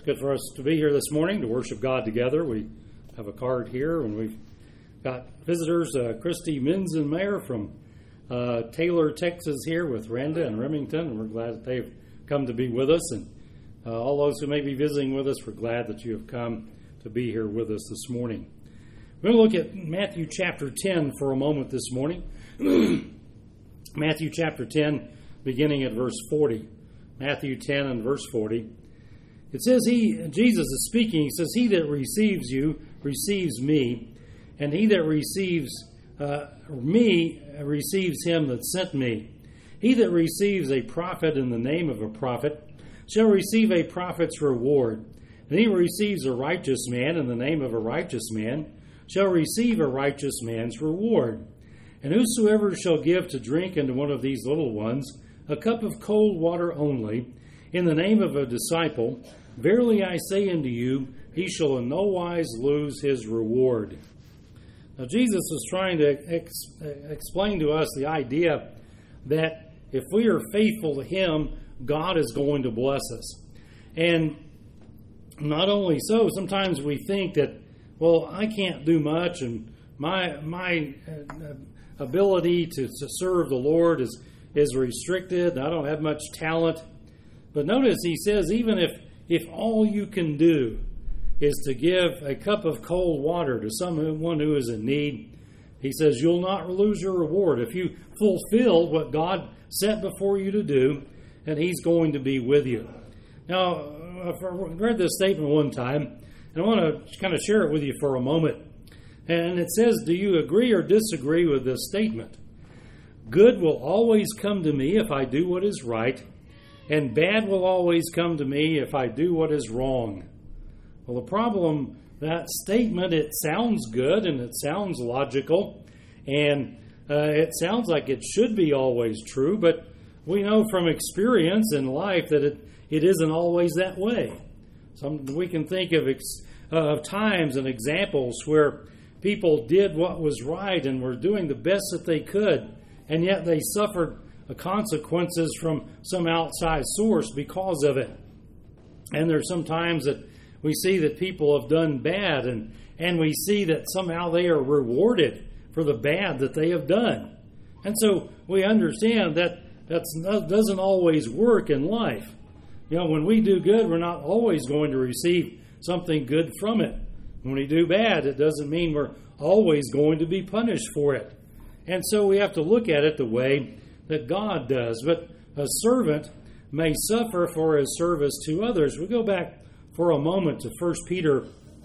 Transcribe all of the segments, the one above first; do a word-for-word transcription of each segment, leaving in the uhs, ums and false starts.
good for us to be here this morning to worship God together. We have a card here, and we've got visitors, uh, Christy Minzenmeyer from uh, Taylor, Texas, here with Randa and Remington, and we're glad that they've come to be with us. And uh, all those who may be visiting with us, we're glad that you have come to be here with us this morning. We're going to look at Matthew chapter ten for a moment this morning. Matthew chapter ten, beginning at verse forty. Matthew ten and verse forty. It says, he, Jesus is speaking, he says, he that receives you receives me, and he that receives uh, me receives him that sent me. He that receives a prophet in the name of a prophet shall receive a prophet's reward. And he who receives a righteous man in the name of a righteous man shall receive a righteous man's reward. And whosoever shall give to drink unto one of these little ones a cup of cold water only, in the name of a disciple, verily I say unto you, he shall in no wise lose his reward. Now Jesus was trying to ex- explain to us the idea that if we are faithful to him, God is going to bless us. And not only so, sometimes we think that, well, I can't do much, and my my ability to, to serve the Lord is, is restricted, and I don't have much talent. But notice he says, even if, if all you can do is to give a cup of cold water to someone who is in need, he says, you'll not lose your reward. If you fulfill what God set before you to do, and he's going to be with you. Now, I've read this statement one time, and I want to kind of share it with you for a moment. And it says, do you agree or disagree with this statement? Good will always come to me if I do what is right, and bad will always come to me if I do what is wrong. Well, the problem, that statement, it sounds good and it sounds logical, and uh, it sounds like it should be always true, but we know from experience in life that it, it isn't always that way. Some, we can think of, ex, uh, of times and examples where people did what was right and were doing the best that they could, and yet they suffered consequences from some outside source because of it. And there's some times that we see that people have done bad, and, and we see that somehow they are rewarded for the bad that they have done. And so we understand that that doesn't always work in life. You know, when we do good, we're not always going to receive something good from it. When we do bad, it doesn't mean we're always going to be punished for it. And so we have to look at it the way that God does. But a servant may suffer for his service to others. We go back for a moment to First Peter,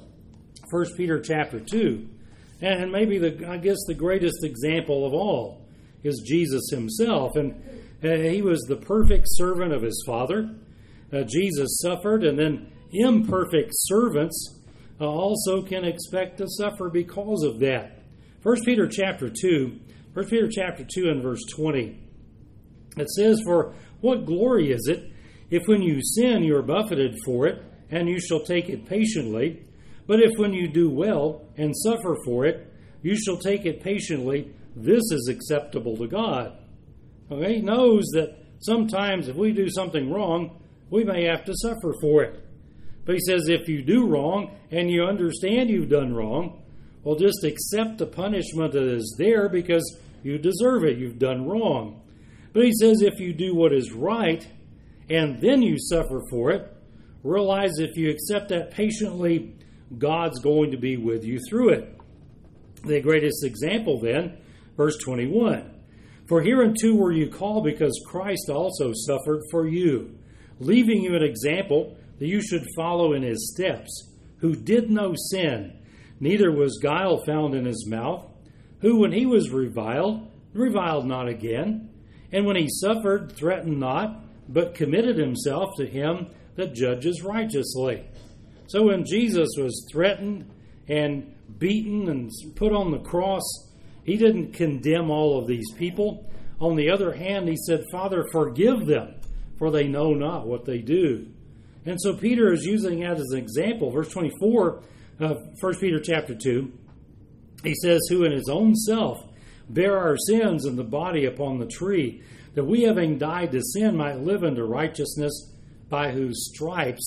First Peter chapter two. And maybe, the I guess, the greatest example of all is Jesus himself. And uh, he was the perfect servant of his Father. Uh, Jesus suffered, and then imperfect servants uh, also can expect to suffer because of that. First Peter chapter two, First Peter chapter two and verse twenty. It says, for what glory is it if when you sin you are buffeted for it, and you shall take it patiently? But if when you do well and suffer for it, you shall take it patiently, this is acceptable to God. Okay? He knows that sometimes if we do something wrong, we may have to suffer for it. But he says if you do wrong and you understand you've done wrong, well, just accept the punishment that is there because you deserve it. You've done wrong. But he says if you do what is right and then you suffer for it, realize if you accept that patiently, God's going to be with you through it. The greatest example then, verse twenty-one. For hereunto were you called, because Christ also suffered for you, leaving you an example that you should follow in his steps, who did no sin, neither was guile found in his mouth, who when he was reviled, reviled not again, and when he suffered, threatened not, but committed himself to him that judges righteously. So when Jesus was threatened and beaten and put on the cross, he didn't condemn all of these people. On the other hand, he said, Father, forgive them, for they know not what they do. And so Peter is using that as an example. Verse twenty-four of First Peter chapter two, he says, who in his own self bare our sins in the body upon the tree, that we having died to sin might live unto righteousness, by whose stripes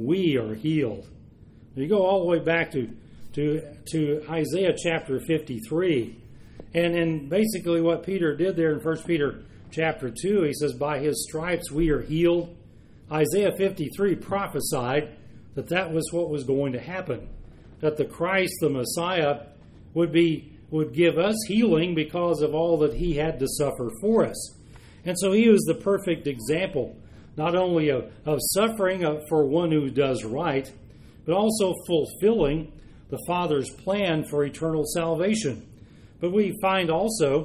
we are healed. You go all the way back to to, to Isaiah chapter fifty-three. And, and basically what Peter did there in First Peter chapter two, he says, by his stripes we are healed. Isaiah fifty-three prophesied that that was what was going to happen, that the Christ, the Messiah, would be would give us healing because of all that he had to suffer for us. And so he was the perfect example, not only of, of suffering for one who does right, but also fulfilling the Father's plan for eternal salvation. But we find also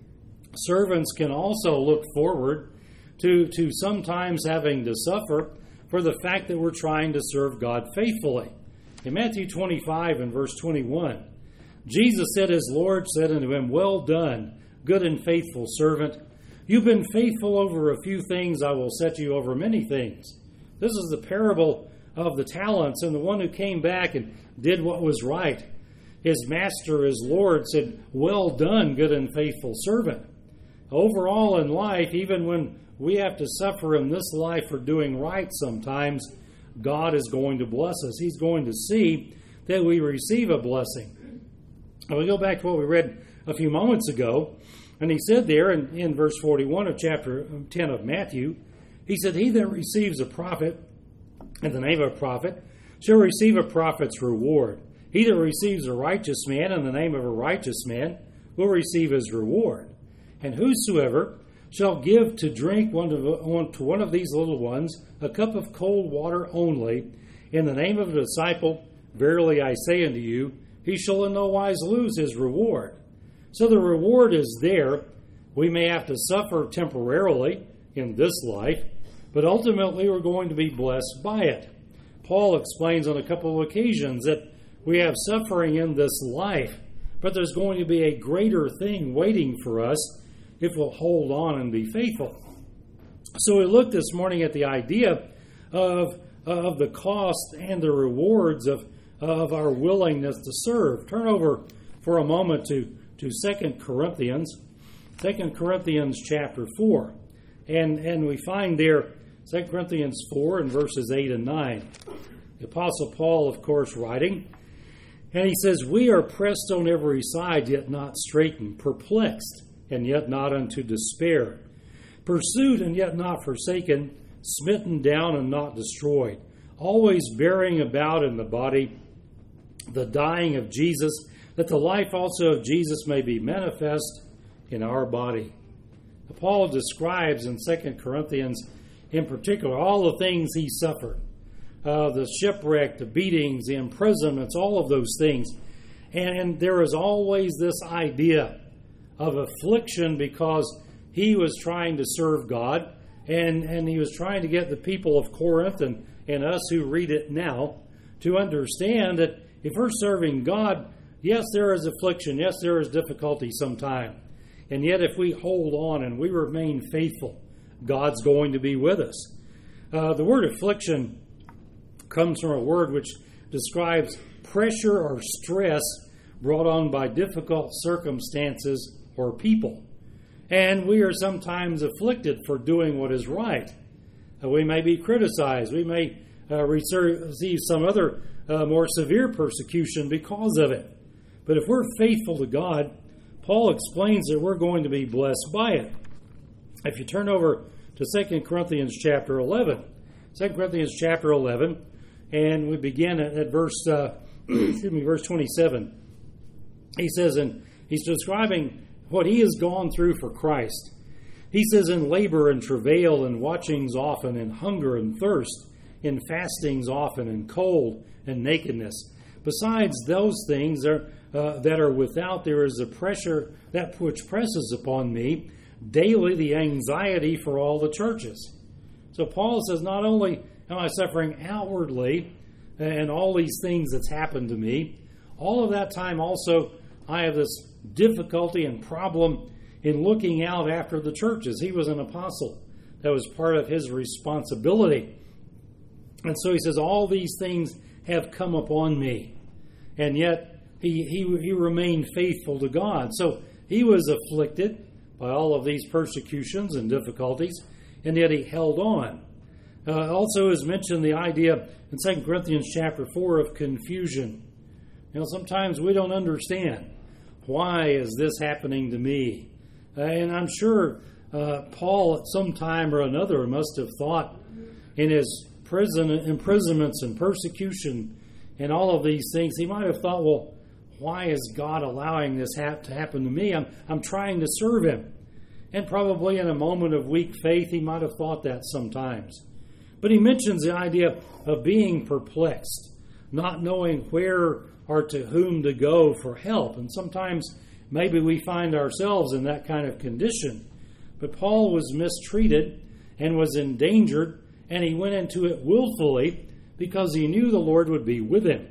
servants can also look forward to, to sometimes having to suffer for the fact that we're trying to serve God faithfully. In Matthew twenty-five and verse twenty-one, Jesus said, his Lord said unto him, well done, good and faithful servant. You've been faithful over a few things, I will set you over many things. This is the parable of the talents and the one who came back and did what was right. His master, his Lord, said, well done, good and faithful servant. Overall in life, even when we have to suffer in this life for doing right sometimes, God is going to bless us. He's going to see that we receive a blessing. And we go back to what we read a few moments ago, and he said there in, in verse forty-one of chapter ten of Matthew, he said, he that receives a prophet in the name of a prophet shall receive a prophet's reward. He that receives a righteous man in the name of a righteous man will receive his reward. And whosoever shall give to drink one to, to one of these little ones a cup of cold water only, in the name of a disciple, verily I say unto you, he shall in no wise lose his reward. So the reward is there. We may have to suffer temporarily in this life, but ultimately we're going to be blessed by it. Paul explains on a couple of occasions that we have suffering in this life, but there's going to be a greater thing waiting for us if we'll hold on and be faithful. So we looked this morning at the idea of, of the cost and the rewards of, of our willingness to serve. Turn over for a moment to, to Second Corinthians, Second Corinthians chapter four. And, and we find there Second Corinthians four and verses eight and nine. The Apostle Paul, of course, writing, and he says, we are pressed on every side, yet not straitened, perplexed, and yet not unto despair, pursued and yet not forsaken, smitten down and not destroyed, always bearing about in the body the dying of Jesus, that the life also of Jesus may be manifest in our body. Paul describes in Second Corinthians in particular all the things he suffered. Uh, the shipwreck, the beatings, the imprisonments, all of those things. And, and there is always this idea of affliction because he was trying to serve God, and, and he was trying to get the people of Corinth and, and us who read it now to understand that if we're serving God, yes, there is affliction, yes, there is difficulty sometime. And yet if we hold on and we remain faithful, God's going to be with us. Uh, the word affliction comes from a word which describes pressure or stress brought on by difficult circumstances or people. And we are sometimes afflicted for doing what is right. Uh, we may be criticized. We may uh, receive some other uh, more severe persecution because of it. But if we're faithful to God, Paul explains that we're going to be blessed by it. If you turn over to Second Corinthians chapter eleven, Second Corinthians chapter eleven, and we begin at, at verse, uh, excuse me, verse twenty-seven. He says, and he's describing what he has gone through for Christ. He says, in labor and travail and watchings often, in hunger and thirst, in fastings often, in cold and nakedness. Besides those things are, uh, that are without, there is a pressure that which presses upon me daily, the anxiety for all the churches. So Paul says, not only am I suffering outwardly and all these things that's happened to me, all of that time also I have this difficulty and problem in looking out after the churches. He was an apostle. That was part of his responsibility. And so he says, all these things have come upon me. And yet he, he, he remained faithful to God. So he was afflicted by all of these persecutions and difficulties, and yet he held on. Uh, also is mentioned the idea in Second Corinthians chapter four of confusion. You know, sometimes we don't understand, why is this happening to me? Uh, and I'm sure uh, Paul at some time or another must have thought in his prison imprisonments and persecution and all of these things, he might have thought, well, why is God allowing this hap- to happen to me? I'm, I'm trying to serve him. And probably in a moment of weak faith, he might have thought that sometimes. But he mentions the idea of being perplexed, not knowing where or to whom to go for help. And sometimes maybe we find ourselves in that kind of condition. But Paul was mistreated and was endangered, and he went into it willfully because he knew the Lord would be with him.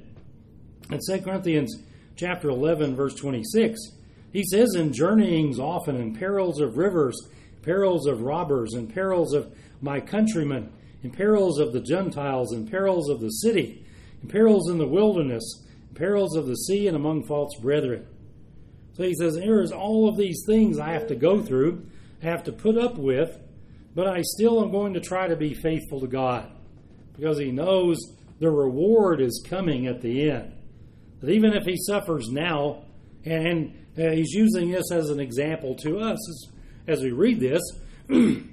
In Second Corinthians chapter eleven, verse twenty-six, he says, in journeyings often, in perils of rivers, perils of robbers, and perils of my countrymen, in perils of the Gentiles, in perils of the city, in perils in the wilderness, in perils of the sea, and among false brethren. So he says, there's all of these things I have to go through, I have to put up with, but I still am going to try to be faithful to God, because he knows the reward is coming at the end. That even if he suffers now, and uh, he's using this as an example to us as, as we read this, even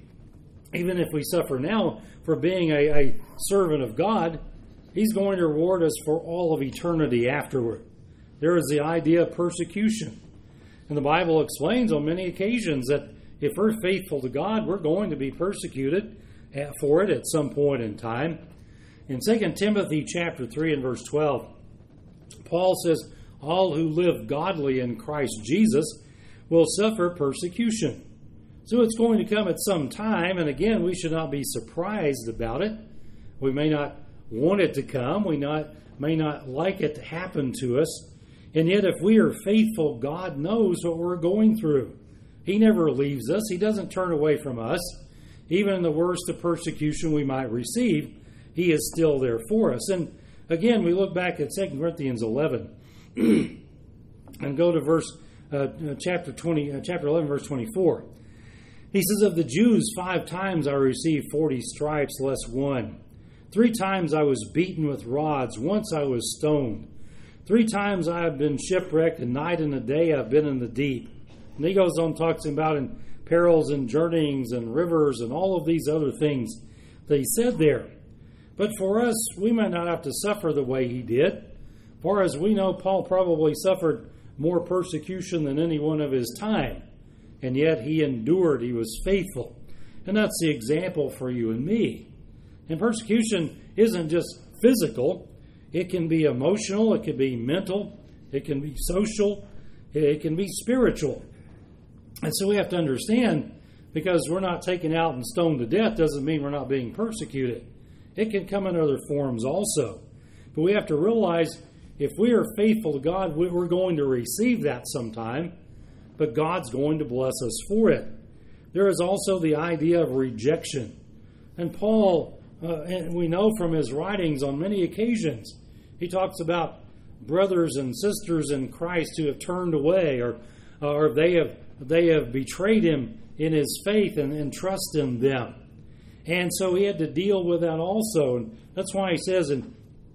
if we suffer now for being a, a servant of God, he's going to reward us for all of eternity afterward. There is the idea of persecution. And the Bible explains on many occasions that if we're faithful to God, we're going to be persecuted for it at some point in time. In Second Timothy chapter three and verse twelve, Paul says, all who live godly in Christ Jesus will suffer persecution. So it's going to come at some time, and again, we should not be surprised about it. We may not want it to come. We not may not like it to happen to us. And yet, if we are faithful, God knows what we're going through. He never leaves us. He doesn't turn away from us. Even in the worst of persecution we might receive, he is still there for us. And again, we look back at Second Corinthians eleven and go to verse uh, chapter twenty, uh, chapter eleven, verse twenty-four. He says, of the Jews, five times I received forty stripes less one. Three times I was beaten with rods. Once I was stoned. Three times I have been shipwrecked, and night and a day I've been in the deep. And he goes on talking about in perils and journeyings and rivers and all of these other things that he said there. But for us, we might not have to suffer the way he did. For as we know, Paul probably suffered more persecution than anyone of his time. And yet he endured, he was faithful. And that's the example for you and me. And persecution isn't just physical. It can be emotional, it can be mental, it can be social, it can be spiritual. And so we have to understand, because we're not taken out and stoned to death doesn't mean we're not being persecuted. It can come in other forms also. But we have to realize if we are faithful to God, we're going to receive that sometime, but God's going to bless us for it. There is also the idea of rejection. And Paul, uh, and we know from his writings on many occasions, he talks about brothers and sisters in Christ who have turned away, or or they have they have betrayed him in his faith and, and trust in them. And so he had to deal with that also. And that's why he says in,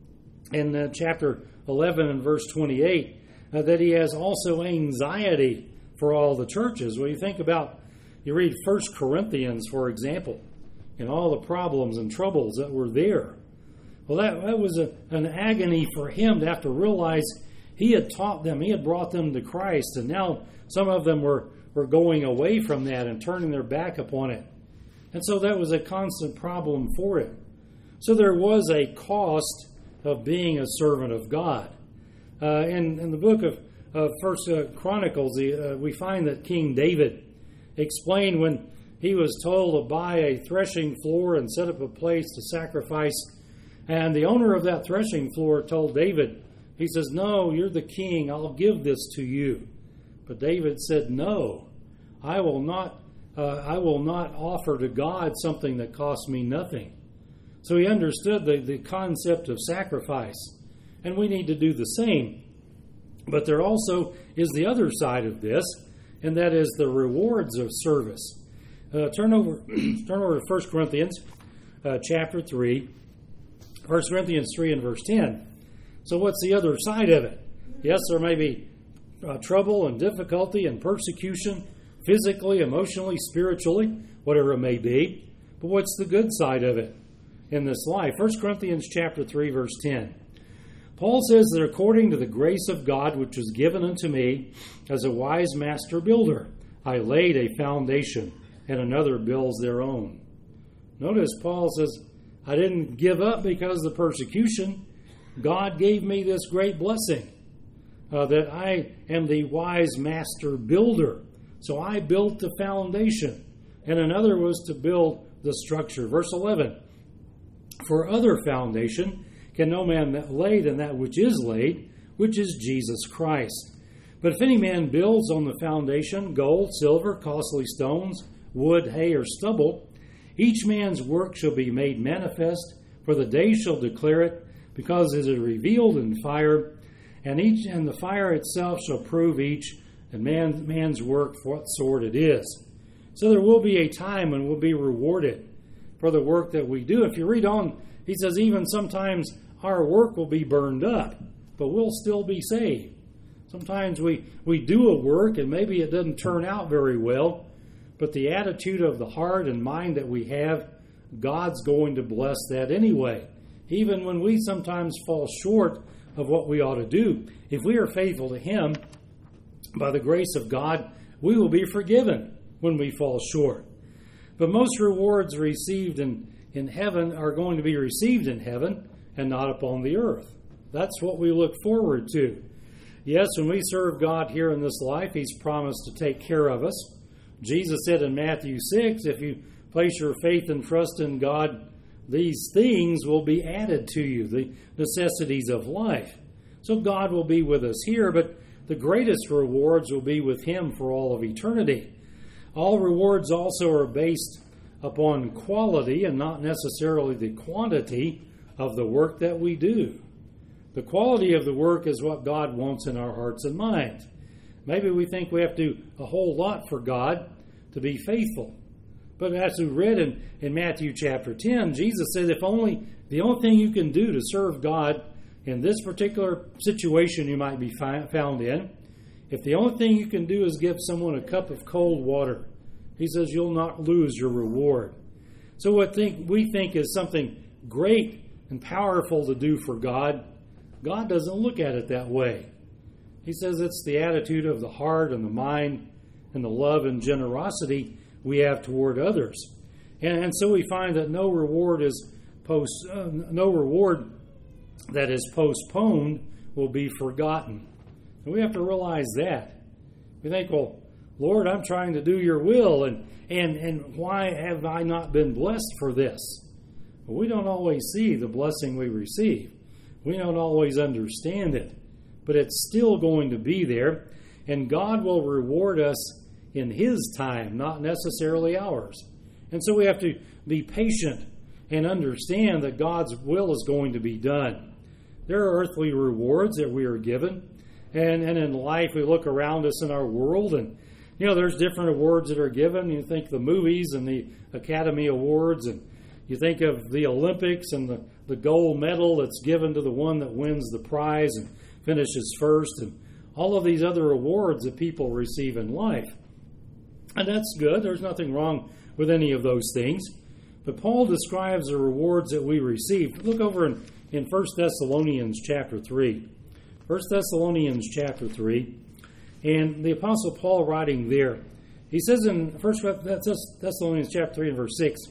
in uh, chapter eleven and verse twenty-eight uh, that he has also anxiety for all the churches. Well, you think about, you read First Corinthians, for example, and all the problems and troubles that were there. Well, that, that was a, an agony for him to have to realize he had taught them, he had brought them to Christ, and now some of them were, were going away from that and turning their back upon it. And so that was a constant problem for him. So there was a cost of being a servant of God. Uh, in, in the book of, of First uh, Chronicles, uh, we find that King David explained when he was told to buy a threshing floor and set up a place to sacrifice. And the owner of that threshing floor told David, he says, no, you're the king, I'll give this to you. But David said, no, I will not uh, I will not offer to God something that costs me nothing. So he understood the, the concept of sacrifice. And we need to do the same. But there also is the other side of this, and that is the rewards of service. Uh, turn over turn over to First Corinthians uh, chapter three, First Corinthians three and verse ten. So what's the other side of it? Yes, there may be uh, trouble and difficulty and persecution, physically, emotionally, spiritually, whatever it may be. But what's the good side of it in this life? First Corinthians chapter three, verse ten. Paul says that according to the grace of God which was given unto me as a wise master builder, I laid a foundation, and another builds their own. Notice Paul says, I didn't give up because of the persecution. God gave me this great blessing, uh, that I am the wise master builder. So I built the foundation, and another was to build the structure. Verse eleven, for other foundation can no man lay than that which is laid, which is Jesus Christ. But if any man builds on the foundation gold, silver, costly stones, wood, hay, or stubble, each man's work shall be made manifest, for the day shall declare it, because it is revealed in fire, and each and the fire itself shall prove each and man, man's work for what sort it is. So there will be a time when we'll be rewarded for the work that we do. If you read on, he says even sometimes our work will be burned up, but we'll still be saved. Sometimes we, we do a work and maybe it doesn't turn out very well, but the attitude of the heart and mind that we have, God's going to bless that anyway. Even when we sometimes fall short of what we ought to do, if we are faithful to Him, by the grace of God, we will be forgiven when we fall short. But most rewards received in, in heaven are going to be received in heaven and not upon the earth. That's what we look forward to. Yes, when we serve God here in this life, He's promised to take care of us. Jesus said in Matthew six, if you place your faith and trust in God, these things will be added to you, the necessities of life. So God will be with us here, but the greatest rewards will be with Him for all of eternity. All rewards also are based upon quality and not necessarily the quantity of the work that we do. The quality of the work is what God wants in our hearts and minds. Maybe we think we have to do a whole lot for God to be faithful. But as we read in, in Matthew chapter ten, Jesus said if only the only thing you can do to serve God in this particular situation you might be fi- found in, if the only thing you can do is give someone a cup of cold water, He says you'll not lose your reward. So what think, we think is something great and powerful to do for God, God doesn't look at it that way. He says it's the attitude of the heart and the mind and the love and generosity we have toward others. And, and so we find that no reward is post, uh, no reward that is postponed will be forgotten. And we have to realize that. We think, well, Lord, I'm trying to do your will, and, and, and why have I not been blessed for this? Well, we don't always see the blessing we receive. We don't always understand it. But it's still going to be there, and God will reward us in His time, not necessarily ours. And so we have to be patient and understand that God's will is going to be done. There are earthly rewards that we are given, and, and in life we look around us in our world, and you know, there's different awards that are given. You think the movies and the Academy Awards, and you think of the Olympics and the, the gold medal that's given to the one that wins the prize and finishes first, and all of these other awards that people receive in life. And that's good. There's nothing wrong with any of those things. But Paul describes the rewards that we receive. Look over in, in First Thessalonians chapter three. First Thessalonians chapter three. And the Apostle Paul writing there, he says in First Thessalonians chapter three and verse six,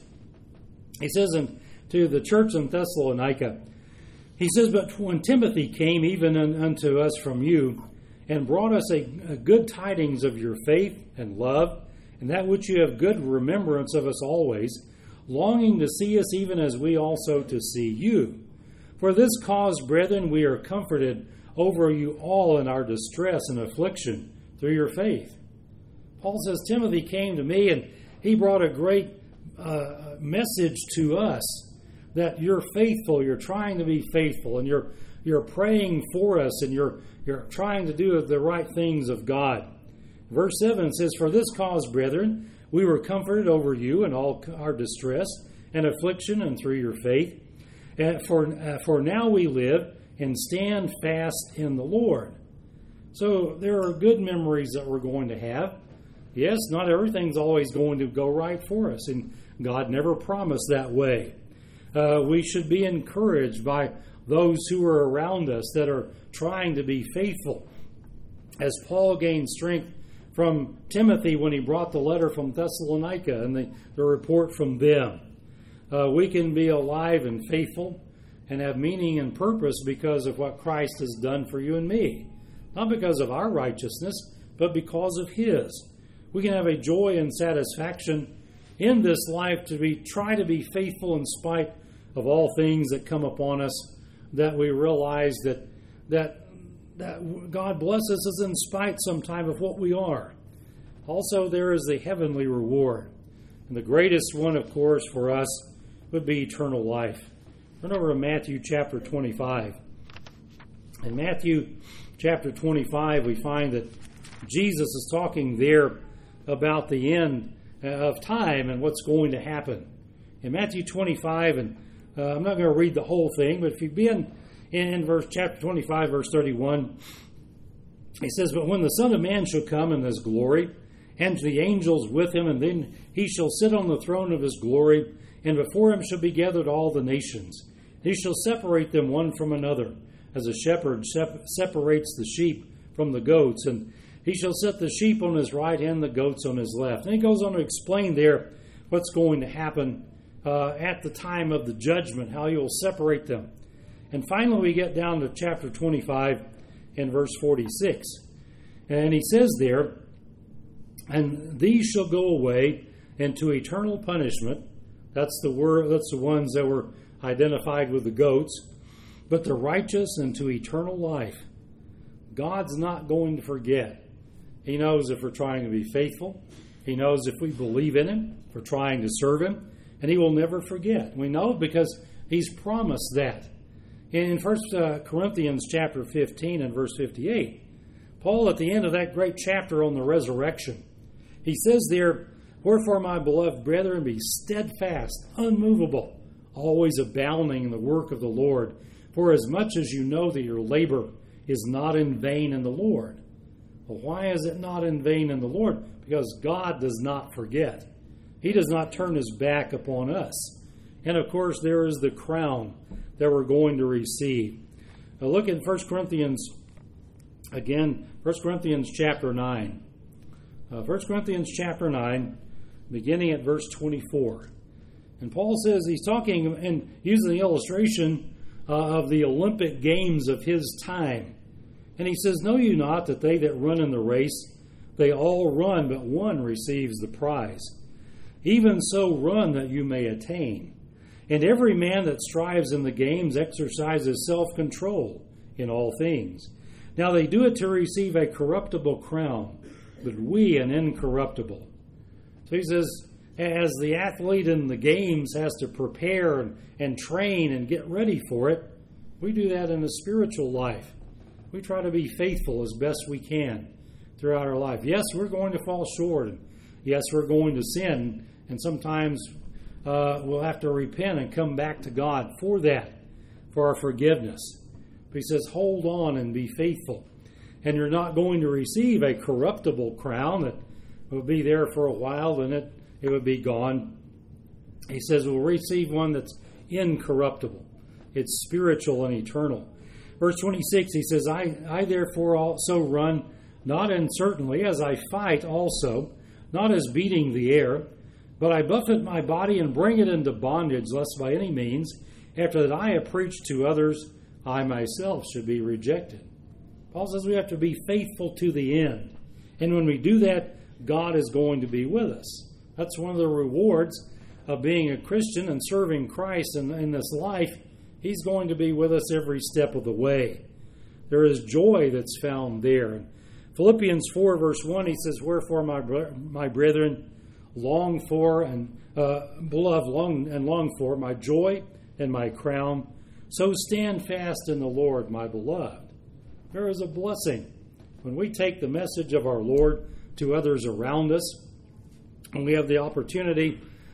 he says in, to the church in Thessalonica, he says, but when Timothy came even unto us from you, and brought us a, a good tidings of your faith and love, and that which you have good remembrance of us always, longing to see us even as we also to see you. For this cause, brethren, we are comforted over you all in our distress and affliction through your faith. Paul says, Timothy came to me, and he brought a great uh, message to us that you're faithful, you're trying to be faithful, and you're you're praying for us, and you're you're trying to do the right things of God. Verse seven says, for this cause, brethren, we were comforted over you in all our distress, and affliction and through your faith. Uh, for, uh, for now we live and stand fast in the Lord. So there are good memories that we're going to have. Yes, not everything's always going to go right for us, and God never promised that way. Uh, we should be encouraged by those who are around us that are trying to be faithful. As Paul gained strength from Timothy when he brought the letter from Thessalonica and the, the report from them, uh, we can be alive and faithful and have meaning and purpose because of what Christ has done for you and me. Not because of our righteousness, but because of His. We can have a joy and satisfaction in this life to be try to be faithful in spite of all things that come upon us, that we realize that that that God blesses us in spite sometime of what we are. Also, there is the heavenly reward. And the greatest one, of course, for us would be eternal life. Turn over to Matthew chapter twenty-five. In Matthew chapter twenty-five, we find that Jesus is talking there about the end of time and what's going to happen. In Matthew twenty-five, and uh, I'm not going to read the whole thing, but if you begin in verse chapter twenty-five, verse thirty-one, he says, "But when the Son of Man shall come in His glory, and the angels with Him, and then He shall sit on the throne of His glory, and before Him shall be gathered all the nations. He shall separate them one from another, as a shepherd sep- separates the sheep from the goats, and He shall set the sheep on His right hand, the goats on His left." And he goes on to explain there what's going to happen uh, at the time of the judgment, how You'll separate them. And finally, we get down to chapter twenty-five and verse forty-six. And he says there, "And these shall go away into eternal punishment." That's the word, that's the ones that were identified with the goats. "But the righteous into eternal life." God's not going to forget. He knows if we're trying to be faithful. He knows if we believe in Him, if we're trying to serve Him. And He will never forget. We know because He's promised that. In First Corinthians chapter fifteen and verse fifty-eight, Paul, at the end of that great chapter on the resurrection, he says there, "Wherefore, my beloved brethren, be steadfast, unmovable, always abounding in the work of the Lord, for as much as you know that your labor is not in vain in the Lord." Well, why is it not in vain in the Lord? Because God does not forget. He does not turn His back upon us. And of course, there is the crown that we're going to receive. Now look at First Corinthians, again, First Corinthians chapter nine. Uh, First Corinthians chapter nine, beginning at verse twenty-four. And Paul says, he's talking and using the illustration uh, of the Olympic Games of his time. And he says, "Know you not that they that run in the race, they all run, but one receives the prize? Even so run that you may attain. And every man that strives in the games exercises self-control in all things. Now they do it to receive a corruptible crown, but we an incorruptible." So he says, as the athlete in the games has to prepare and, and train and get ready for it, we do that in the spiritual life. We try to be faithful as best we can throughout our life. Yes, we're going to fall short. And yes, we're going to sin. And sometimes uh, we'll have to repent and come back to God for that, for our forgiveness. But he says, hold on and be faithful. And you're not going to receive a corruptible crown that will be there for a while, then it, it would be gone. He says we'll receive one that's incorruptible. It's spiritual and eternal. Verse twenty-six, he says, I, I therefore also run, not uncertainly, as I fight also, not as beating the air, but I buffet my body and bring it into bondage, lest by any means, after that I have preached to others, I myself should be rejected. Paul says we have to be faithful to the end. And when we do that, God is going to be with us. That's one of the rewards of being a Christian and serving Christ in, in this life. He's going to be with us every step of the way. There is joy that's found there. In Philippians four, verse one, he says, Wherefore, my my brethren, long for and uh, beloved, long and long for my joy and my crown. So stand fast in the Lord, my beloved. There is a blessing when we take the message of our Lord to others around us, and we have the opportunity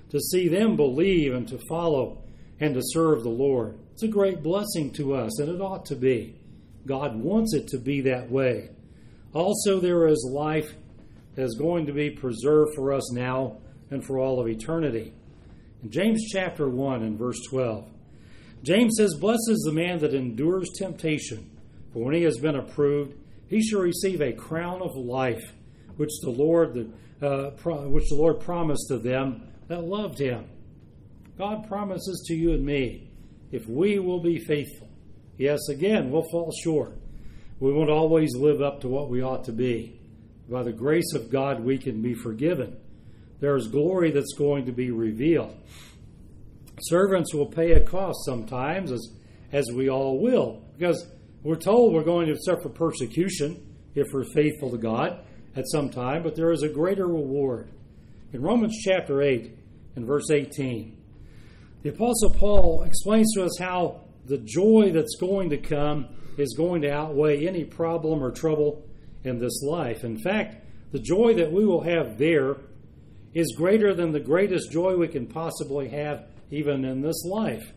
to see them believe and to follow and to serve the Lord. It's a great blessing to us, and it ought to be. God wants it to be that way. Also, there is life that is going to be preserved for us now and for all of eternity. In James chapter one and verse twelve, James says, "Blessed is the man that endures temptation, for when he has been approved, he shall receive a crown of life, which the Lord, uh, pro- which the Lord promised to them that loved him." God promises to you and me, if we will be faithful. Yes, again, we'll fall short. We won't always live up to what we ought to be. By the grace of God, we can be forgiven. There is glory that's going to be revealed. Servants will pay a cost sometimes, as, as we all will, because we're told we're going to suffer persecution if we're faithful to God at some time, but there is a greater reward. In Romans chapter eight and verse eighteen, the Apostle Paul explains to us how the joy that's going to come is going to outweigh any problem or trouble in this life. In fact, the joy that we will have there is greater than the greatest joy we can possibly have even in this life.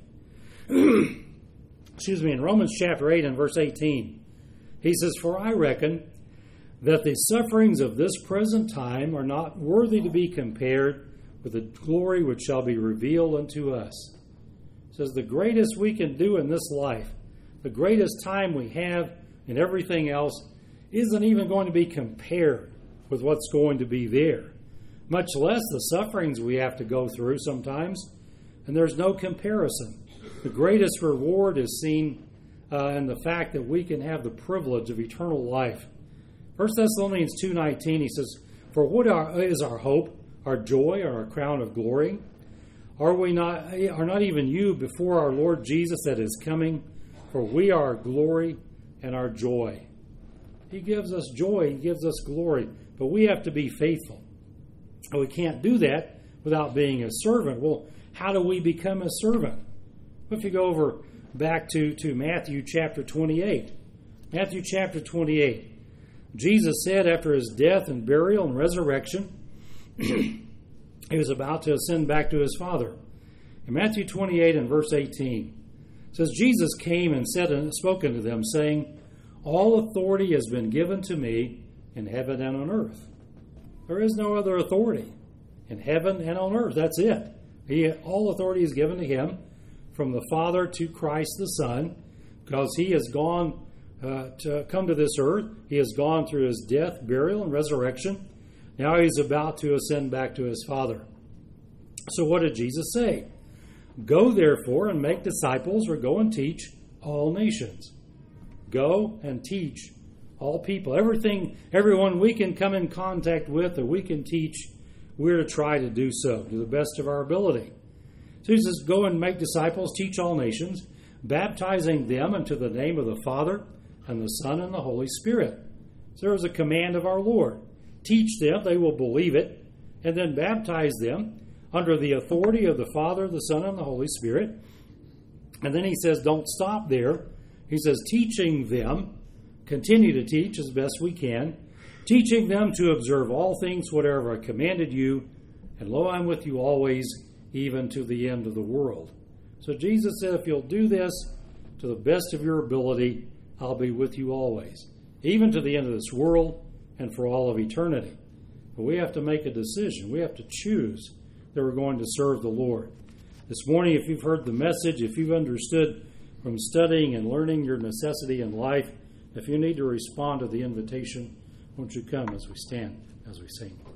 Excuse me, in Romans chapter eight and verse eighteen, he says, "For I reckon that the sufferings of this present time are not worthy to be compared with the glory which shall be revealed unto us." It says the greatest we can do in this life, the greatest time we have and everything else, isn't even going to be compared with what's going to be there, much less the sufferings we have to go through sometimes, and there's no comparison. The greatest reward is seen uh, in the fact that we can have the privilege of eternal life. First Thessalonians two nineteen, he says, "For what are, is our hope, our joy, or our crown of glory? Are we not? Are not even you before our Lord Jesus that is coming? For we are our glory and our joy." He gives us joy, he gives us glory, but we have to be faithful. We can't do that without being a servant. Well, how do we become a servant? If you go over back to, to Matthew chapter twenty-eight. Matthew chapter twenty-eight. Jesus said after his death and burial and resurrection, he was about to ascend back to his Father. In Matthew twenty-eight and verse eighteen, it says, "Jesus came and said and spoke unto them, saying, All authority has been given to me in heaven and on earth." There is no other authority in heaven and on earth. That's it. He, all authority is given to him from the Father to Christ the Son, because he has gone uh, to come to this earth. He has gone through his death, burial, and resurrection. Now he's about to ascend back to his Father. So what did Jesus say? "Go therefore and make disciples," or go and teach all nations. Go and teach all people. Everything, everyone we can come in contact with or we can teach, we're to try to do so to the best of our ability. So he says, "Go and make disciples, teach all nations, baptizing them into the name of the Father and the Son and the Holy Spirit." So there is a command of our Lord. Teach them, they will believe it, and then baptize them under the authority of the Father, the Son, and the Holy Spirit. And then he says, don't stop there. He says, teaching them, continue to teach as best we can, teaching them to observe all things whatever I commanded you, and lo, I'm with you always, even to the end of the world. So Jesus said, if you'll do this to the best of your ability, I'll be with you always, even to the end of this world and for all of eternity. But we have to make a decision. We have to choose that we're going to serve the Lord. This morning, if you've heard the message, if you've understood from studying and learning your necessity in life, if you need to respond to the invitation, won't you come as we stand, as we sing.